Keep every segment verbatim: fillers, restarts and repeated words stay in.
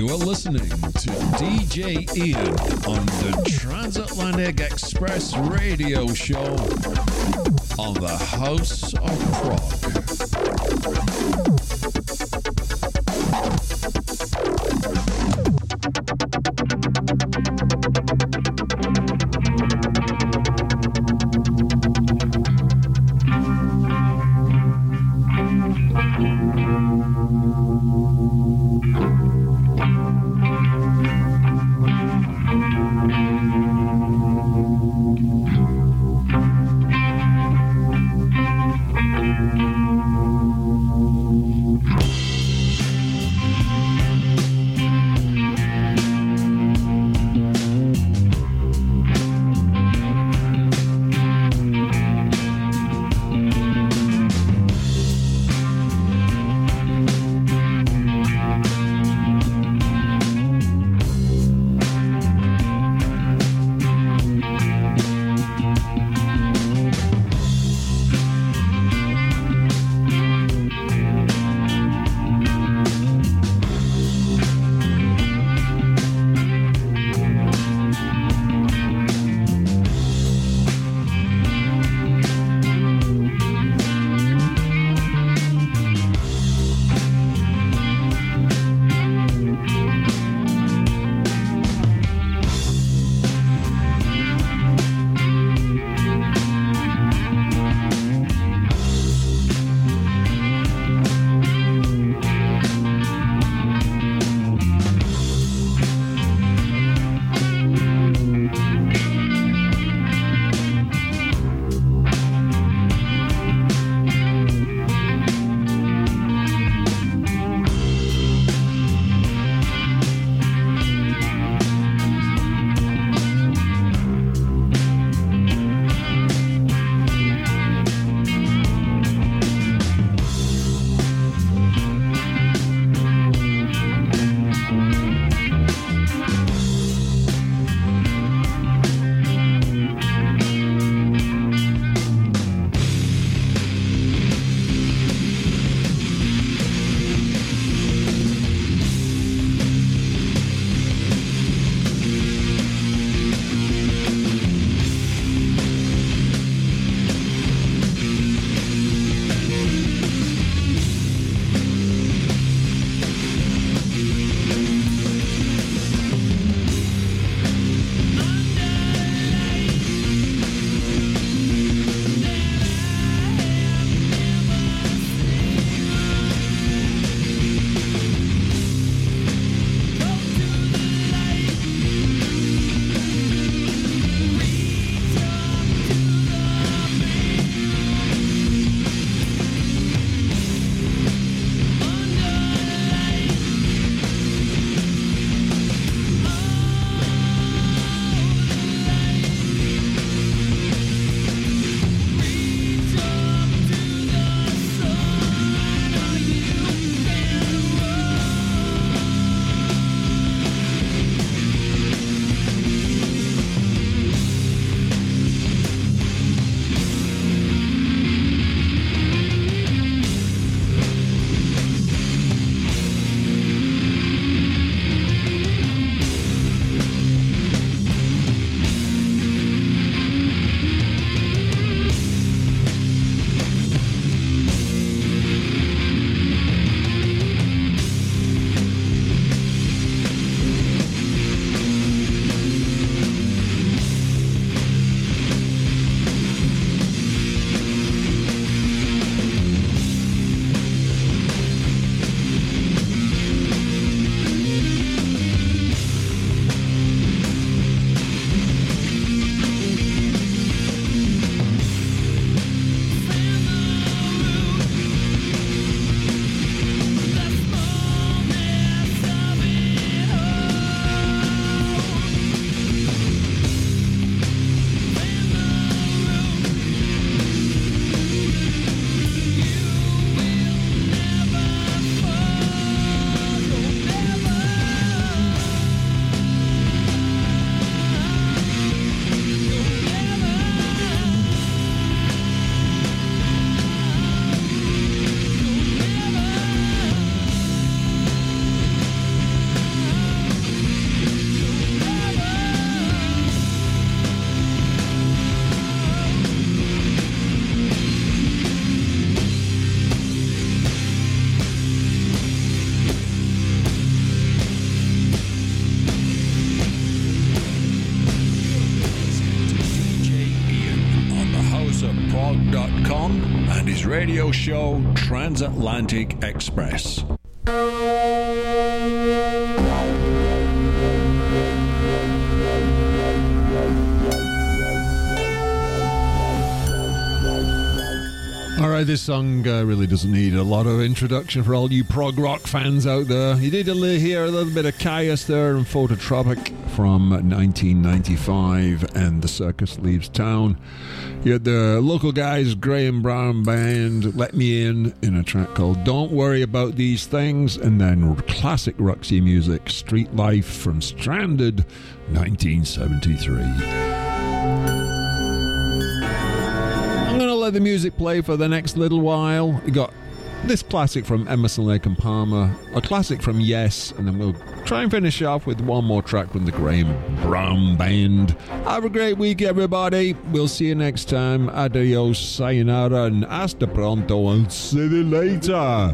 You are listening to D J Ian on the Transatlantic Express Radio Show on the House of radio show Transatlantic Express. All right, this song uh, really doesn't need a lot of introduction for all you prog rock fans out there. You did hear a little bit of Caius there and Phototropic from nineteen ninety-five and The Circus Leaves Town. You had the local guys, Graham Brown Band, Let Me In, in a track called Don't Worry About These Things, and then classic Roxy music, Street Life from Stranded, nineteen seventy-three. I'm going to let the music play for the next little while. You got this classic from Emerson, Lake and Palmer, a classic from Yes, and then we'll try and finish off with one more track from the Graham Brown Band. Have a great week, everybody. We'll see you next time. Adios, sayonara, and hasta pronto. I'll see you later.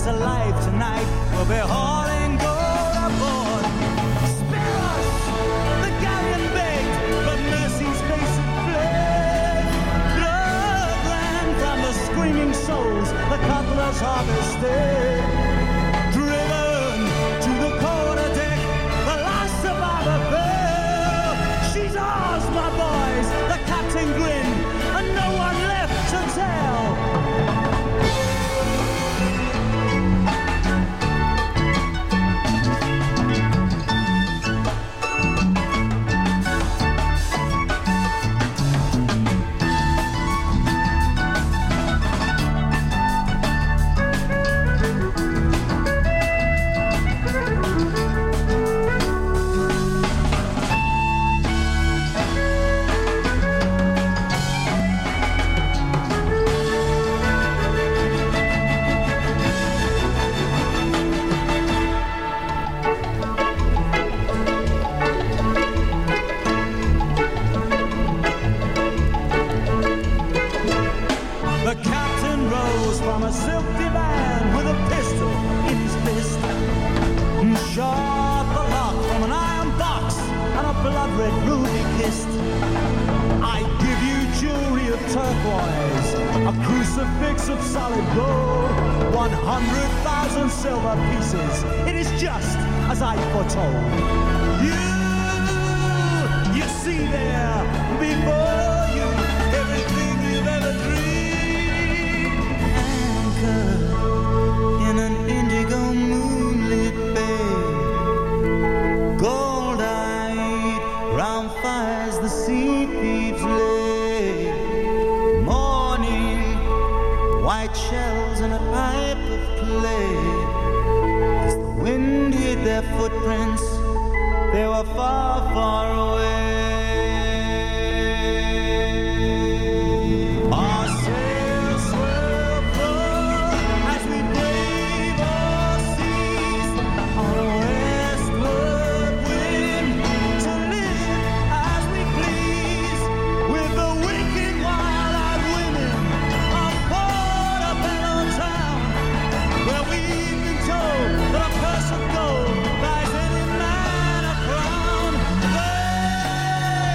alive tonight will be hauling gold aboard. Spare us, the galleon begged, but mercy's face had fled. Blood ran from the screaming souls the cutlass harvested. Driven to the quarter deck, the last survivor fell. She's ours, my boys, the captain grinned, and no one left to tell. The captain rose from a silk divan with a pistol in his fist, and shot the lock from an iron box and a blood-red ruby kissed. I give you jewelry of turquoise, a crucifix of solid gold, one hundred thousand silver pieces. It is just as I foretold. You, you see there before you everything you've ever dreamed. In an indigo moonlit bay, gold-eyed, round fires the sea thieves lay. Morning, white shells and a pipe of clay. As the wind hid their footprints, they were far, far away. Our sails swell full as we brave our seas on a westward wind, to live as we please with the wicked wild-eyed women of Portobello town, where we've been told that a purse of gold buys any man a crown. There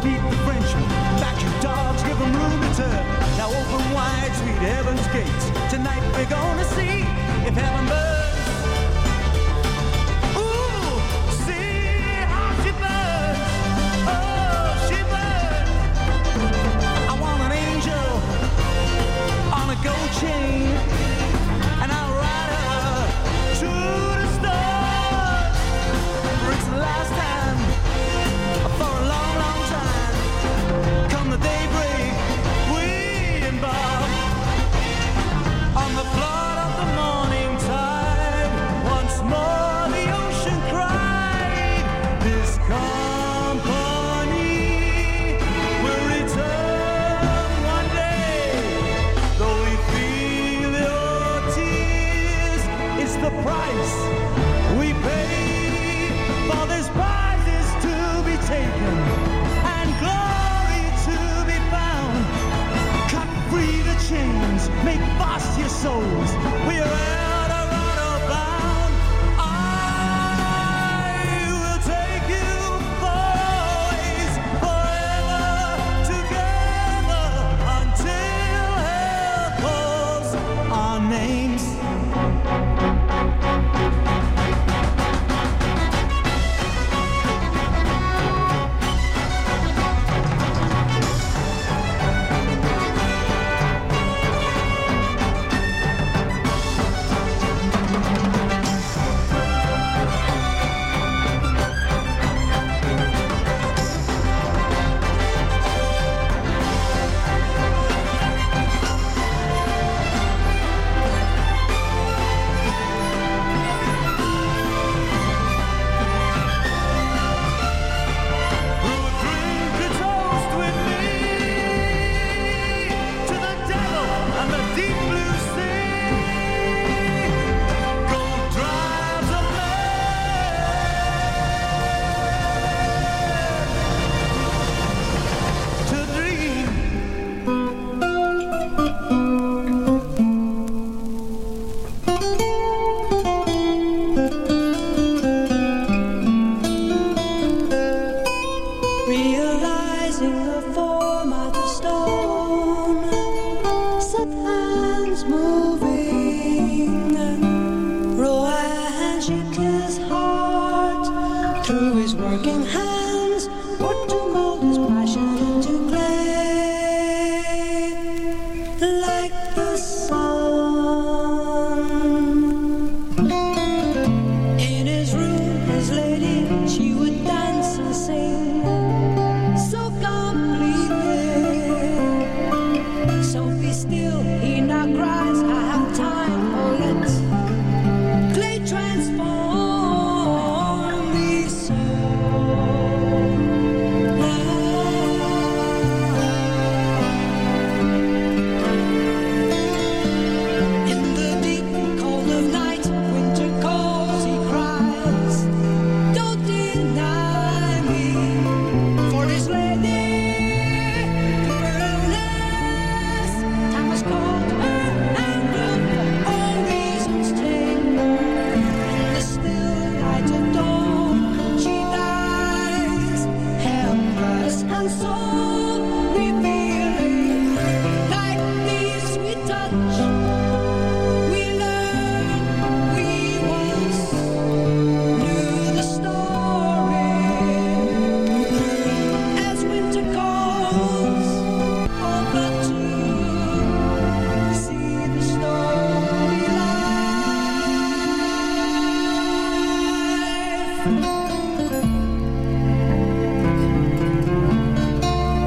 beat the Frenchman. Back you dogs, give them room to turn. Now open wide, sweet heaven's gates. Tonight we're gonna see if heaven burns. Ooh, see how she burns. Oh, she burns. I want an angel on a gold chain, and I'll ride her to the stars. For it's the last time for a long, long time. Come the daybreak, we embark on the flood of the morning tide. Once more the ocean cried, this company will return one day. Though we feel your tears, it's the price we pay. For this prize is to be taken and glory to be found. Cut free the chains, make fast your souls. We are out of honor bound. I will take you always, forever together until hell calls our names. Realizing the form of the stone, set hands moving, Rowan shook his heart through his working hands, worked to mold his passion into clay, like the sun. In his room, his lady, she would dance and sing so completely. So be still, he now cries, I have time, oh let clay transform me so. In the deep cold of night, winter calls, he cries, don't deny me, for this lady to burness. Time has called her and look, all reasons take her. In the still light of dawn, she dies, helpless and soul revealing, like this sweet touch. We learn we once knew the story. As winter calls, all but to see the story live.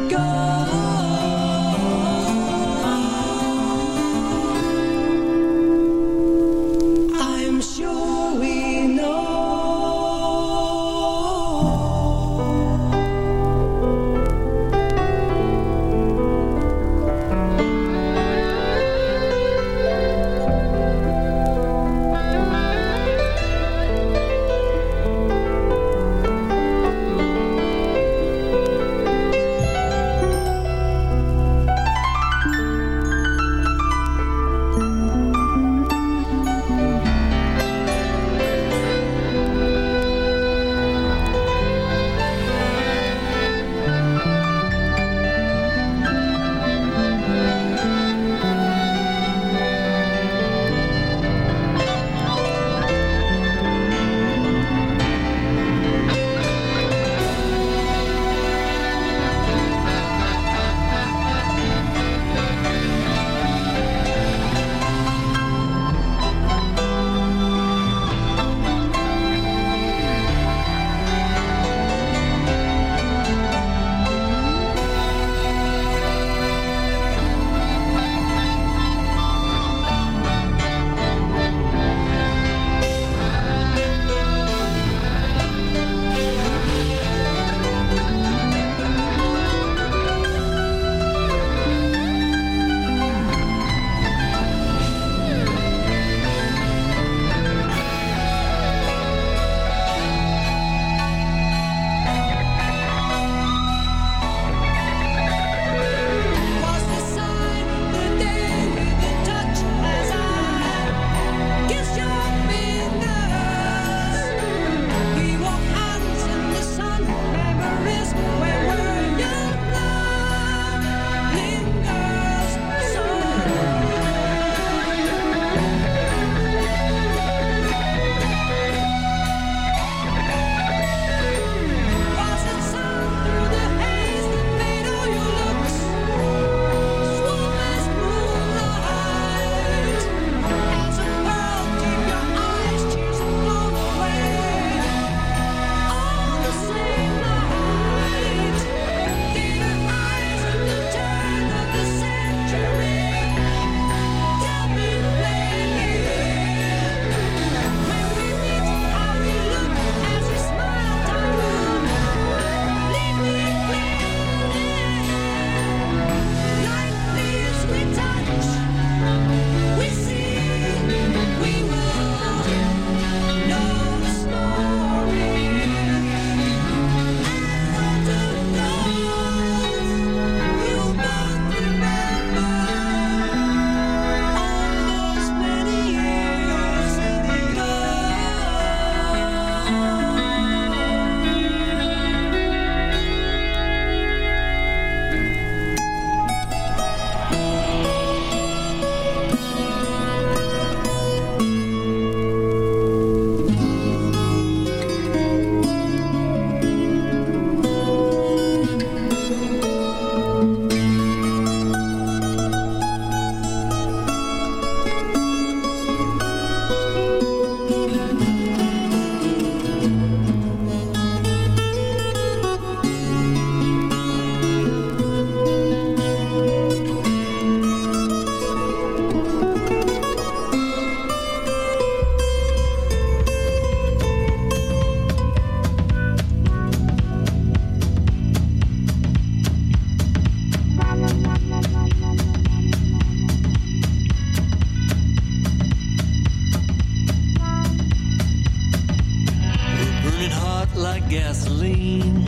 like gasoline.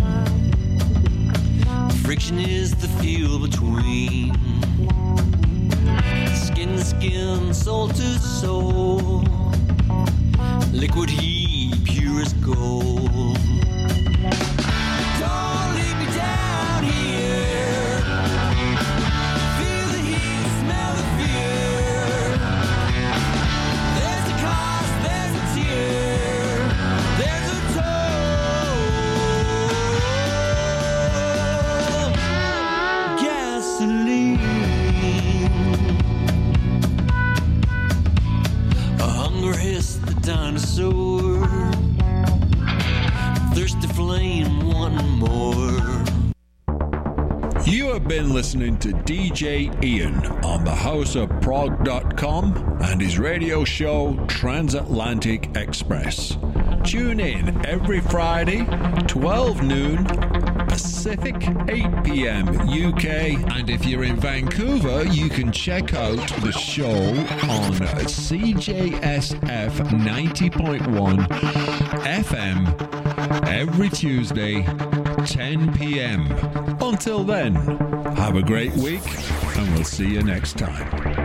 Friction is the fuel between skin to skin, soul to soul. Liquid heat, pure as gold. Don't leave me down here. Feel the heat, smell the fear. There's a cost, there's a tear, there's a toll. Gasoline. A hunger hissed the dinosaur. You have been listening to D J Ian on the house of prog dot com and his radio show Transatlantic Express. Tune in every Friday, twelve noon Pacific, eight p.m. U K. And if you're in Vancouver, you can check out the show on C J S F ninety point one F M every Tuesday, ten p.m. Until then, have a great week, and we'll see you next time.